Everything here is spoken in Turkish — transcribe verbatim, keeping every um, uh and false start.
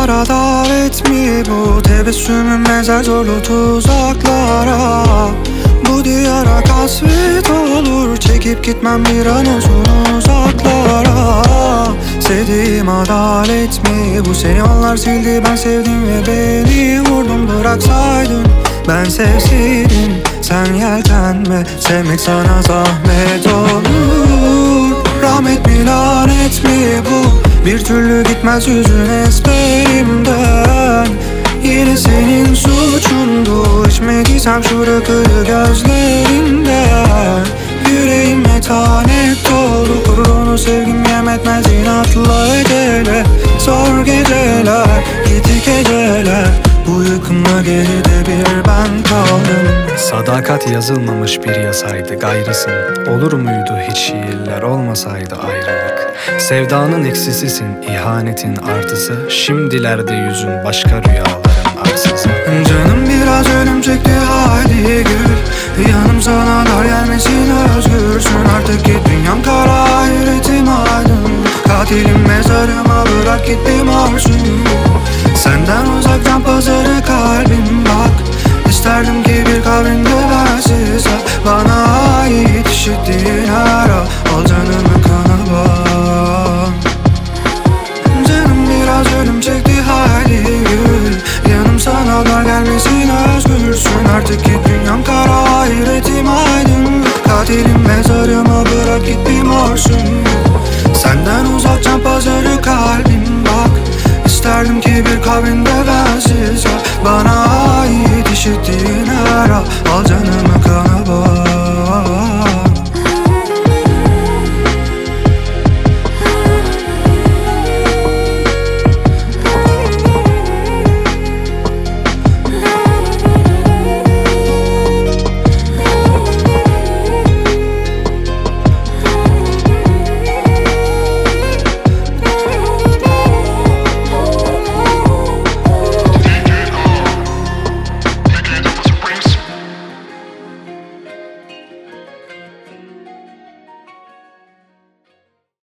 Yollara davet mi bu? Tebessümüm benzer zorlu tuzaklara. Bu diyara kasvet olur, çekip gitmem bir an olsun uzaklara. Sevdiğim adalet mi bu? Seni onlar sildi, ben sevdim ve beni vurdun. Bıraksaydın ben sevseydim, sen yeltenme. Sevmek sana zahmet olur. Rahmet mi lanet mi bu? Bir türlü gitmez yüzün ezberimden. Yine senin suçundu, içmediysem şu rakıyı gözlerinden. Yüreğim metanet dolu, onu sevgim yem etmez inatla edele. Zor geceler, gitti geceler, bu yıkımla geride bir ben kaldım. Sadakat yazılmamış bir yasaydı gayrısın. Olur muydu hiç şiirler olmasaydı ayrılık? Sevdanın eksisisin, ihanetin artısı. Şimdilerde yüzün başka rüyaların arsızı. Canım biraz ölüm çekti, hadi gül. Yanım sana dar gelmesin, özgürsün. Artık git, dünyam kara, hayretim aydın. Katilim mezarıma bırak gittim arşın. Senden uzaktan pazarı kalbim bak. İsterdim ki bir kabrinde bensiz bana ait işittiğin ara. Al canımı kana bak. Canım biraz ölüm çekti, hadi gül. Yanım sana dar gelmesin, özgürsün. Artık git, dünyam kara, hayretim aydın. Katilim mezarıma bırak gittim arşın. Senden uzaktan pazarı kalbim bak. İsterdim ki bir kabrinde bensiz bana ait işittiğin ara. Al canımı